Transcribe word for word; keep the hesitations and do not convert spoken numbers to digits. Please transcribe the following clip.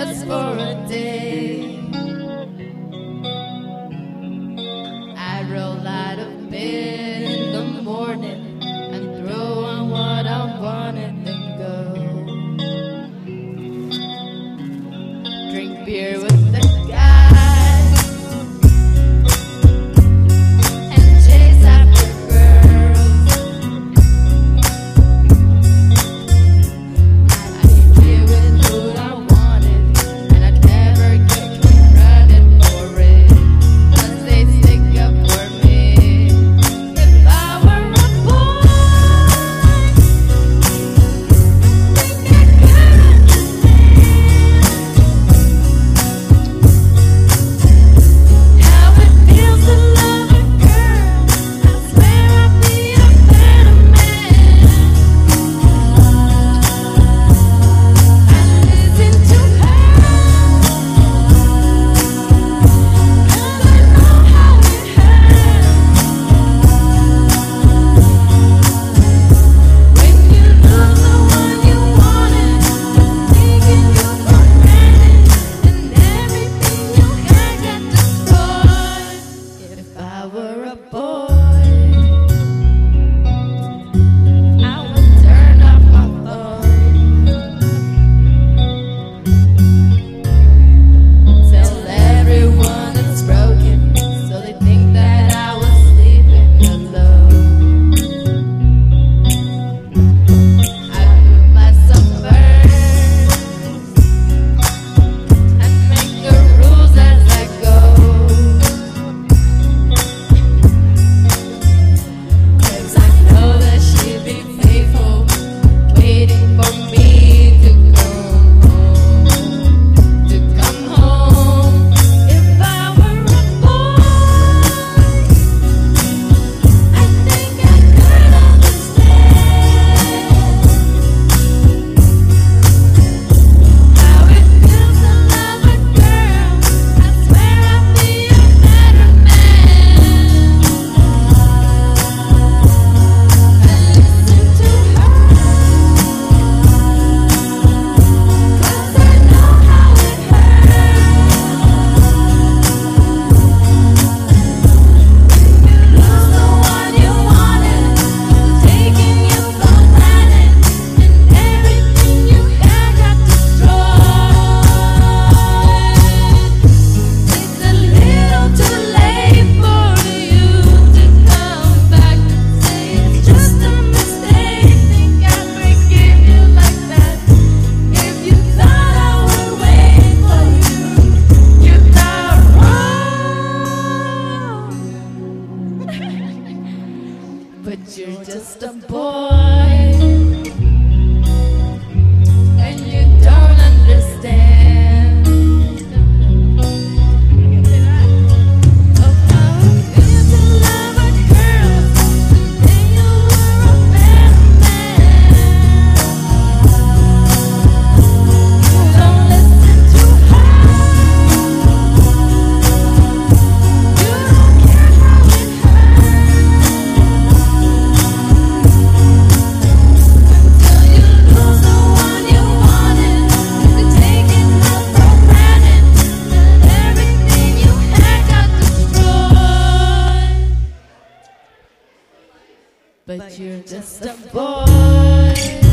just for a day. I roll out of bed in the morning and throw on what I want and then go drink beer with the guys and chase after girls. I'd be here with who I wanted, and I'd never get confronted for it, 'cause they stick up for me. If I were a boy, think I could understand how it feels to love a girl. I swear I'd be a better man. I'd listen to her, 'cause I know how it hurts when you lose the one you wanted, taking you for granted, and everything you had got destroyed. If I were a boy, I would turn off my phone, tell everyone it's broken, so they think that I was sleeping alone. I'd put myself first and make the rules as I go, 'cause I know that she'd be faithful, waiting for me to come home, to come home. If I were a boy, I think I could understand how it feels to love a girl. I swear I'd be a better man. I listen to her, 'cause I know how it hurts. You lose the one you wanted, taking you for granted, and everything you had got destroyed. It's a little too late for you to come back and say it's just a mistake. Think I'd forgive you like that? If you thought I would wait for you, you thought wrong. But you're just a boy, and you don't understand. Oh, how it feels to love a girl. Someday you were a better man. You don't listen to her. You don't care how it hurts until you lose the one you wanted, to taking her for granted, and everything you had got destroyed. But you're just a boy.